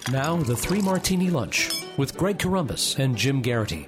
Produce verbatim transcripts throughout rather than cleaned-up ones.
Now, the Three Martini Lunch with Greg Corombos and Jim Garrity.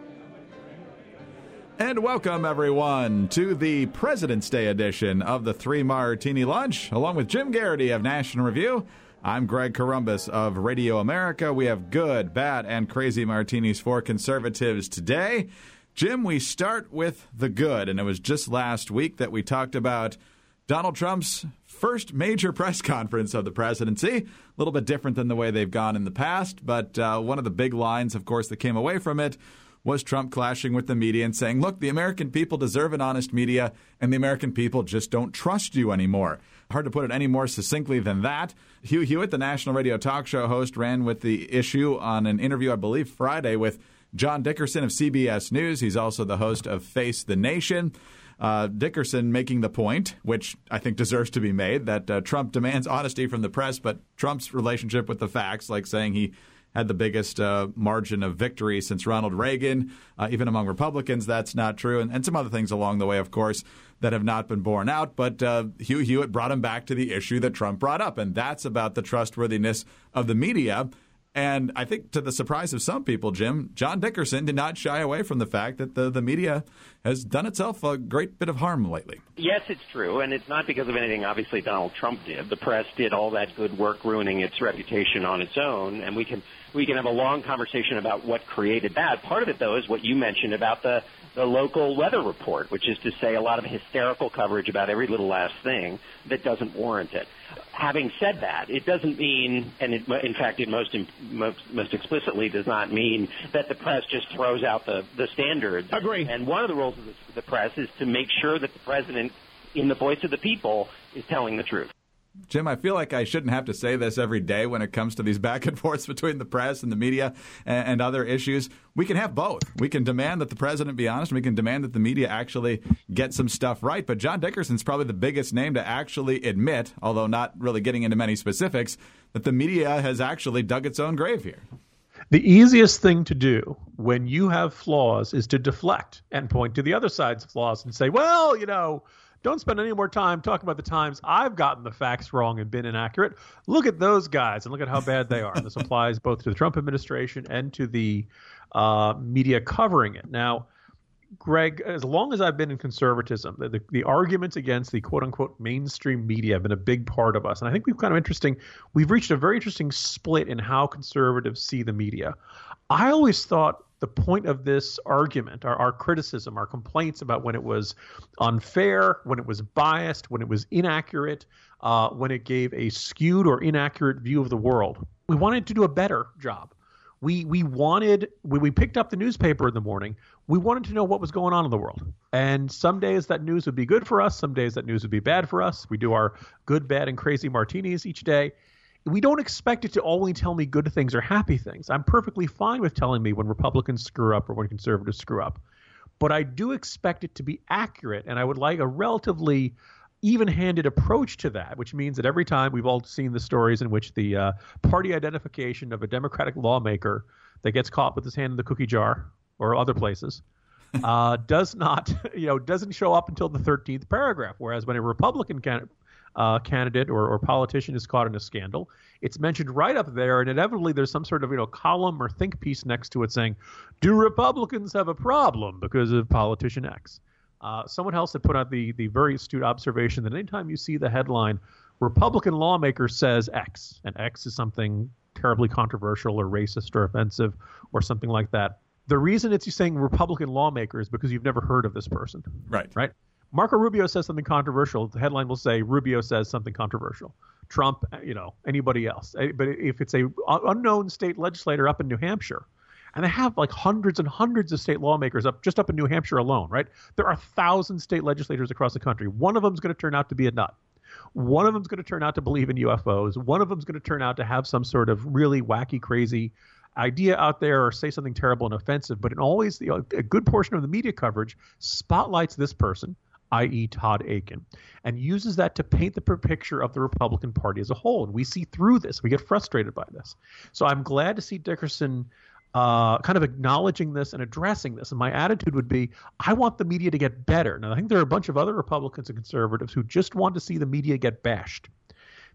And welcome, everyone, to the President's Day edition of the Three Martini Lunch. Along with Jim Garrity of National Review, I'm Greg Corombos of Radio America. We have good, bad, and crazy martinis for conservatives today. Jim, we start with the good, and it was just last week that we talked about Donald Trump's first major press conference of the presidency. A little bit different than the way they've gone in the past, but uh, one of the big lines, of course, that came away from it was Trump clashing with the media and saying, look, the American people deserve an honest media, and the American people just don't trust you anymore. Hard to put it any more succinctly than that. Hugh Hewitt, the national radio talk show host, ran with the issue on an interview, I believe, Friday with John Dickerson of C B S News. He's also the host of Face the Nation. Uh, Dickerson making the point, which I think deserves to be made, that uh, Trump demands honesty from the press, but Trump's relationship with the facts, like saying he had the biggest uh, margin of victory since Ronald Reagan. Uh, even among Republicans, that's not true. And, and some other things along the way, of course, that have not been borne out. But uh, Hugh Hewitt brought him back to the issue that Trump brought up, and that's about the trustworthiness of the media. And I think to the surprise of some people, Jim, John Dickerson did not shy away from the fact that the, the media has done itself a great bit of harm lately. Yes, it's true, and it's not because of anything obviously Donald Trump did. The press did all that good work ruining its reputation on its own, and we can we can have a long conversation about what created that. Part of it, though, is what you mentioned about the, the local weather report, which is to say a lot of hysterical coverage about every little last thing that doesn't warrant it. Having said that, it doesn't mean, and it, in fact it most, most most explicitly does not mean that the press just throws out the, the standards. Agree. And one of the roles of the, the press is to make sure that the president, in the voice of the people, is telling the truth. Jim, I feel like I shouldn't have to say this every day when it comes to these back and forths between the press and the media and, and other issues. We can have both. We can demand that the president be honest, and we can demand that the media actually get some stuff right. But John Dickerson's probably the biggest name to actually admit, although not really getting into many specifics, that the media has actually dug its own grave here. The easiest thing to do when you have flaws is to deflect and point to the other side's flaws and say, well, you know, don't spend any more time talking about the times I've gotten the facts wrong and been inaccurate. Look at those guys and look at how bad they are. And this applies both to the Trump administration and to the uh, media covering it. Now, Greg, as long as I've been in conservatism, the, the, the arguments against the quote-unquote mainstream media have been a big part of us. And I think we've kind of interesting – we've reached a very interesting split in how conservatives see the media. I always thought the point of this argument, our, our criticism, our complaints about when it was unfair, when it was biased, when it was inaccurate, uh, when it gave a skewed or inaccurate view of the world, we wanted to do a better job. We we wanted, when we picked up the newspaper in the morning, we wanted to know what was going on in the world. And some days that news would be good for us. Some days that news would be bad for us. We do our good, bad, and crazy martinis each day. We don't expect it to only tell me good things or happy things. I'm perfectly fine with telling me when Republicans screw up or when conservatives screw up. But I do expect it to be accurate, and I would like a relatively even-handed approach to that, which means that every time we've all seen the stories in which the uh, party identification of a Democratic lawmaker that gets caught with his hand in the cookie jar or other places uh, does not, you know, doesn't show up until the thirteenth paragraph, whereas when a Republican candidate Uh, candidate or, or politician is caught in a scandal, it's mentioned right up there, and inevitably there's some sort of you know column or think piece next to it saying, do Republicans have a problem because of politician X? Uh, someone else had put out the, the very astute observation that anytime you see the headline, Republican lawmaker says X, and X is something terribly controversial or racist or offensive or something like that, the reason it's you saying Republican lawmaker is because you've never heard of this person. Right. Right? Marco Rubio says something controversial. The headline will say Rubio says something controversial. Trump, you know, anybody else. But if it's a unknown state legislator up in New Hampshire, and they have like hundreds and hundreds of state lawmakers up just up in New Hampshire alone, right? There are thousand state legislators across the country. One of them is going to turn out to be a nut. One of them is going to turn out to believe in U F Os. One of them is going to turn out to have some sort of really wacky, crazy idea out there or say something terrible and offensive. But in always, you know, a good portion of the media coverage spotlights this person, that is. Todd Akin, and uses that to paint the picture of the Republican Party as a whole. And we see through this. We get frustrated by this. So I'm glad to see Dickerson uh, kind of acknowledging this and addressing this. And my attitude would be, I want the media to get better. Now, I think there are a bunch of other Republicans and conservatives who just want to see the media get bashed.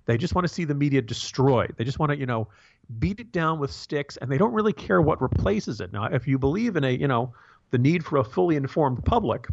They just want to see the media destroyed. They just want to, you know, beat it down with sticks, and they don't really care what replaces it. Now, if you believe in a, you know, the need for a fully informed public,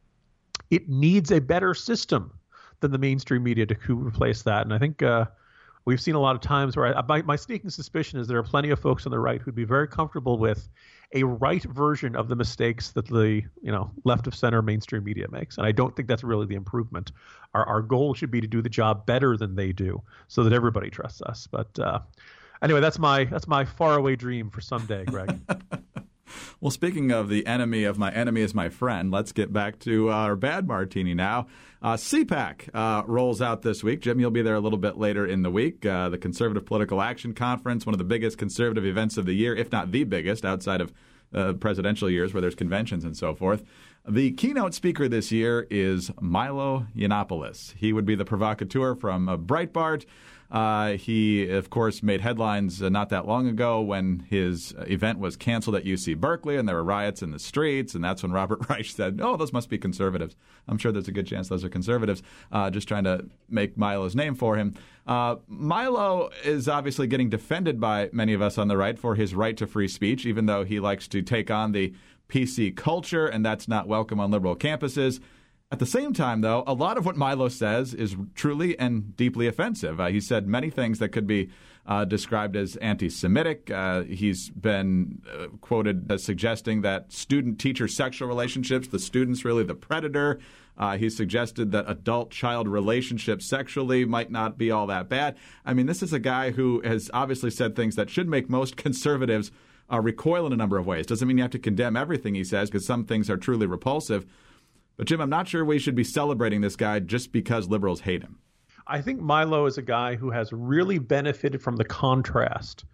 it needs a better system than the mainstream media to replace that. And I think uh, we've seen a lot of times where I, my, my sneaking suspicion is there are plenty of folks on the right who'd be very comfortable with a right version of the mistakes that the, you know, left of center mainstream media makes. And I don't think that's really the improvement. Our our goal should be to do the job better than they do so that everybody trusts us. But uh, anyway, that's my that's my faraway dream for someday, Greg. Well, speaking of the enemy of my enemy is my friend, let's get back to our bad martini now. Uh, CPAC uh, rolls out this week. Jim, you'll be there a little bit later in the week. Uh, the Conservative Political Action Conference, one of the biggest conservative events of the year, if not the biggest, outside of uh, presidential years where there's conventions and so forth. The keynote speaker this year is Milo Yiannopoulos. He would be the provocateur from uh, Breitbart. Uh, he, of course, made headlines uh, not that long ago when his uh, event was canceled at U C Berkeley and there were riots in the streets, and that's when Robert Reich said, oh, those must be conservatives. I'm sure there's a good chance those are conservatives, uh, just trying to make Milo's name for him. Uh, Milo is obviously getting defended by many of us on the right for his right to free speech, even though he likes to take on the P C culture, and that's not welcome on liberal campuses. At the same time, though, a lot of what Milo says is truly and deeply offensive. Uh, he said many things that could be uh, described as anti-Semitic. Uh, he's been uh, quoted as suggesting that student-teacher sexual relationships, the student's really the predator. Uh, he suggested that adult-child relationships sexually might not be all that bad. I mean, this is a guy who has obviously said things that should make most conservatives uh, recoil in a number of ways. Doesn't mean you have to condemn everything he says, because some things are truly repulsive. But, Jim, I'm not sure we should be celebrating this guy just because liberals hate him. I think Milo is a guy who has really benefited from the contrast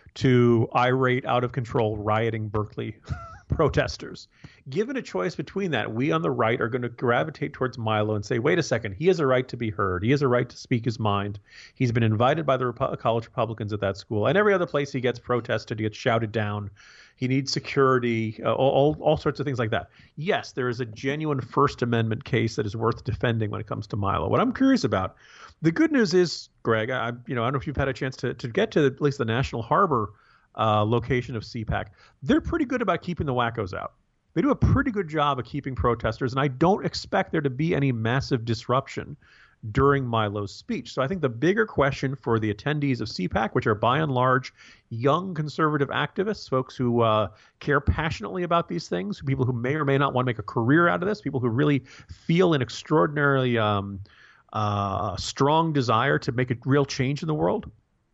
to irate, out-of-control, rioting Berkeley protesters. Given a choice between that, we on the right are going to gravitate towards Milo and say, wait a second, he has a right to be heard. He has a right to speak his mind. He's been invited by the Rep- college Republicans at that school. And every other place he gets protested, he gets shouted down. He needs security, uh, all, all sorts of things like that. Yes, there is a genuine First Amendment case that is worth defending when it comes to Milo. What I'm curious about, the good news is, Greg, I, you know, I don't know if you've had a chance to, to get to at least the National Harbor uh, location of CPAC. They're pretty good about keeping the wackos out. They do a pretty good job of keeping protesters, and I don't expect there to be any massive disruption during Milo's speech. So I think the bigger question for the attendees of CPAC, which are by and large young conservative activists, folks who uh, care passionately about these things, people who may or may not want to make a career out of this, people who really feel an extraordinarily um, uh, strong desire to make a real change in the world.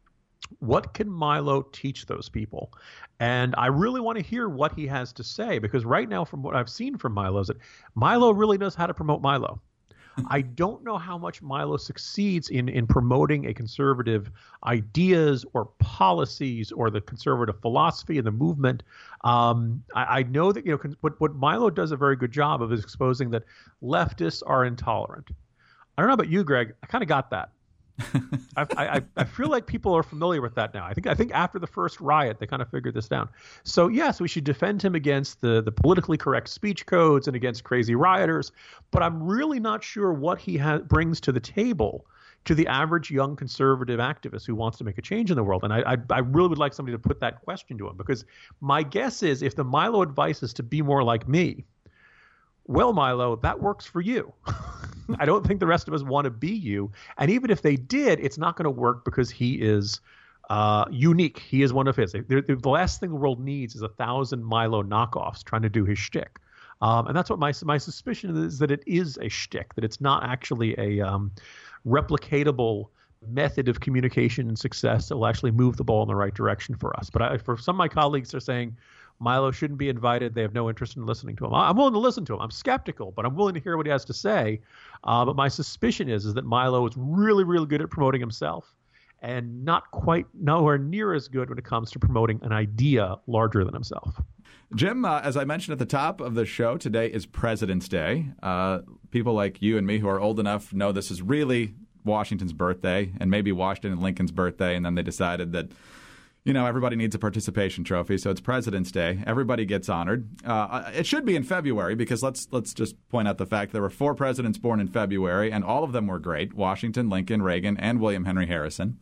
What can Milo teach those people? And I really want to hear what he has to say, because right now, from what I've seen from Milo, is that Milo really knows how to promote Milo. I don't know how much Milo succeeds in, in promoting a conservative ideas or policies or the conservative philosophy and the movement. Um, I, I know that, you know, what, what Milo does a very good job of is exposing that leftists are intolerant. I don't know about you, Greg. I kind of got that. I, I, I feel like people are familiar with that now. I think I think after the first riot, they kind of figured this down. So, yes, we should defend him against the, the politically correct speech codes and against crazy rioters. But I'm really not sure what he ha- brings to the table to the average young conservative activist who wants to make a change in the world. And I, I, I really would like somebody to put that question to him, because my guess is if the Milo advice is to be more like me, well, Milo, that works for you. I don't think the rest of us want to be you. And even if they did, it's not going to work because he is uh, unique. He is one of his. The, the last thing the world needs is a thousand Milo knockoffs trying to do his shtick. Um, and that's what my my suspicion is, that it is a shtick, that it's not actually a um, replicatable method of communication and success that will actually move the ball in the right direction for us. But I, for some of my colleagues are saying Milo shouldn't be invited. They have no interest in listening to him. I'm willing to listen to him. I'm skeptical, but I'm willing to hear what he has to say. Uh, but my suspicion is, is that Milo is really, really good at promoting himself and not quite nowhere near as good when it comes to promoting an idea larger than himself. Jim, uh, as I mentioned at the top of the show, today is President's Day. Uh, people like you and me who are old enough know this is really Washington's birthday and maybe Washington and Lincoln's birthday, and then they decided that you know, everybody needs a participation trophy, so it's President's Day. Everybody gets honored. Uh, it should be in February because let's let's just point out the fact there were four presidents born in February, and all of them were great: Washington, Lincoln, Reagan, and William Henry Harrison.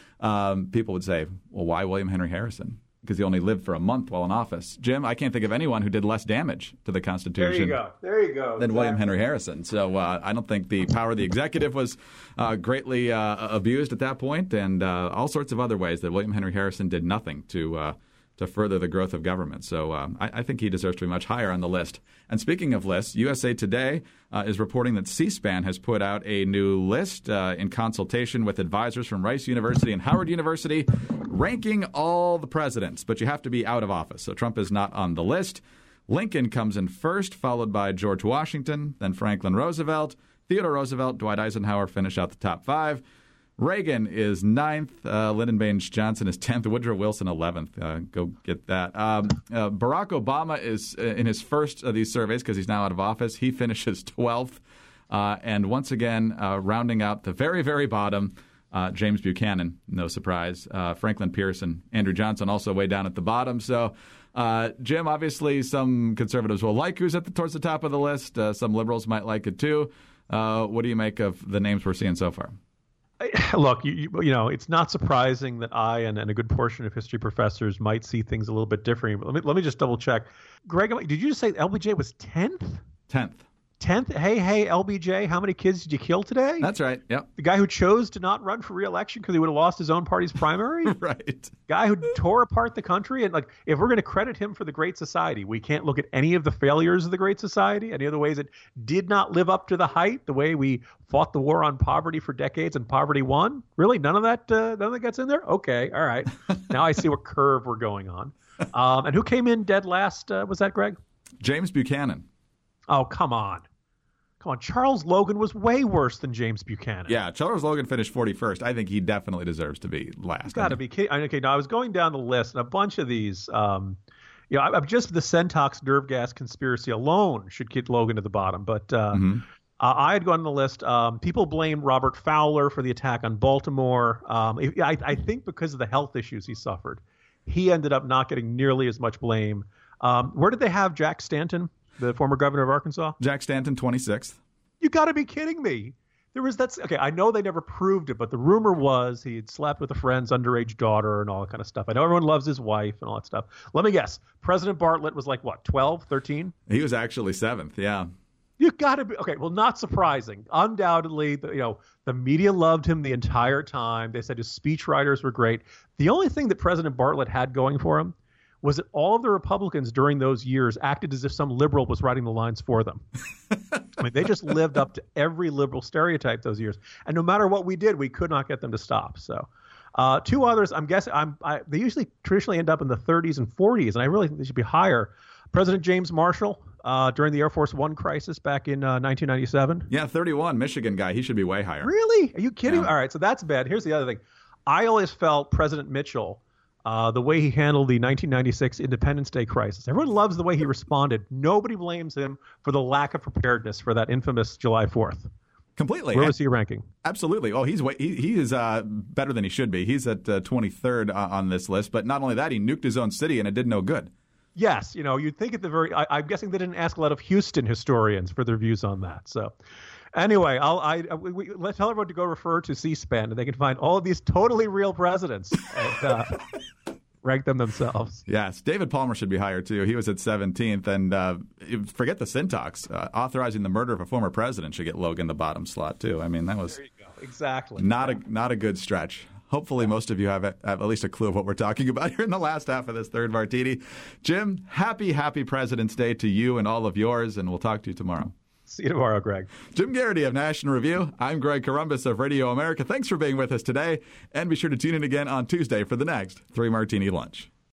Um, people would say, well, why William Henry Harrison? Because he only lived for a month while in office. Jim, I can't think of anyone who did less damage to the Constitution. There you go. There you go. Than exactly. William Henry Harrison. So uh, I don't think the power of the executive was uh, greatly uh, abused at that point, and uh, all sorts of other ways that William Henry Harrison did nothing to uh, to further the growth of government. So uh, I, I think he deserves to be much higher on the list. And speaking of lists, U S A Today uh, is reporting that C-SPAN has put out a new list uh, in consultation with advisors from Rice University and Howard University, ranking all the presidents, but you have to be out of office. So Trump is not on the list. Lincoln comes in first, followed by George Washington, then Franklin Roosevelt. Theodore Roosevelt, Dwight Eisenhower finish out the top five. Reagan is ninth. Uh, Lyndon Baines Johnson is tenth. Woodrow Wilson eleventh. Uh, go get that. Um, uh, Barack Obama is uh, in his first of these surveys because he's now out of office. He finishes twelfth. Uh, and once again, uh, rounding out the very, very bottom, uh, James Buchanan, no surprise. Uh, Franklin Pierce and Andrew Johnson also way down at the bottom. So, uh, Jim, obviously some conservatives will like who's at the, towards the top of the list. Uh, some liberals might like it too. Uh, what do you make of the names we're seeing so far? Look, you, you, you know, it's not surprising that I and, and a good portion of history professors might see things a little bit different. But let me let me just double check. Greg, did you just say L B J was tenth? tenth. tenth? Hey, hey, L B J, how many kids did you kill today? That's right. Yep. The guy who chose to not run for re-election because he would have lost his own party's primary? Right. Guy who tore apart the country. And like, if we're going to credit him for the Great Society, we can't look at any of the failures of the Great Society, any of the ways it did not live up to the hype, the way we fought the war on poverty for decades and poverty won. Really? None of that, uh, none of that gets in there? Okay. All right. Now I see what curve we're going on. Um, and who came in dead last? Uh, was that Greg? James Buchanan. Oh, come on. Come on, Charles Logan was way worse than James Buchanan. Yeah, Charles Logan finished forty-first. I think he definitely deserves to be last. You've got to be kidding. Okay, now I was going down the list, and a bunch of these, um, you know, I'm just the Centox nerve gas conspiracy alone should get Logan to the bottom. But uh, mm-hmm. uh, I had gone on the list. Um, people blame Robert Fowler for the attack on Baltimore. Um, I, I think because of the health issues he suffered, he ended up not getting nearly as much blame. Um, where did they have Jack Stanton, the former governor of Arkansas? Jack Stanton, twenty-sixth. You got to be kidding me. There was that's okay. I know they never proved it, but the rumor was he had slept with a friend's underage daughter and all that kind of stuff. I know everyone loves his wife and all that stuff. Let me guess. President Bartlett was like, what, twelve, thirteen? He was actually seventh. Yeah. You got to be okay. Well, not surprising. Undoubtedly, the, you know, the media loved him the entire time. They said his speechwriters were great. The only thing that President Bartlett had going for him was that all of the Republicans during those years acted as if some liberal was writing the lines for them. I mean, they just lived up to every liberal stereotype those years. And no matter what we did, we could not get them to stop. So uh, two others, I'm guessing, I'm, I, they usually traditionally end up in the thirties and forties, and I really think they should be higher. President James Marshall uh, during the Air Force One crisis back in uh, nineteen ninety-seven. Yeah, thirty-one, Michigan guy. He should be way higher. Really? Are you kidding? Yeah. All right, so that's bad. Here's the other thing. I always felt President Mitchell, Uh, the way he handled the nineteen ninety-six Independence Day crisis. Everyone loves the way he responded. Nobody blames him for the lack of preparedness for that infamous July fourth. Completely. Where was he ranking? Absolutely. Oh, he's way, he, he is uh, better than he should be. He's at uh, twenty-third uh, on this list. But not only that, he nuked his own city and it did no good. Yes. You know, you'd think at the very I, I'm guessing they didn't ask a lot of Houston historians for their views on that. So anyway, I'll I we, we, let's tell everyone to go refer to C-SPAN and they can find all of these totally real presidents and uh, rank them themselves. Yes, David Palmer should be higher too. He was at seventeenth, and uh, forget the syntax. Uh, authorizing the murder of a former president should get Logan the bottom slot too. I mean, that was there you go. Exactly not a not a good stretch. Hopefully, most of you have, have at least a clue of what we're talking about here in the last half of this third martini. Jim, happy happy President's Day to you and all of yours, and we'll talk to you tomorrow. See you tomorrow, Greg. Jim Garrity of National Review. I'm Greg Corombos of Radio America. Thanks for being with us today, and be sure to tune in again on Tuesday for the next Three Martini Lunch.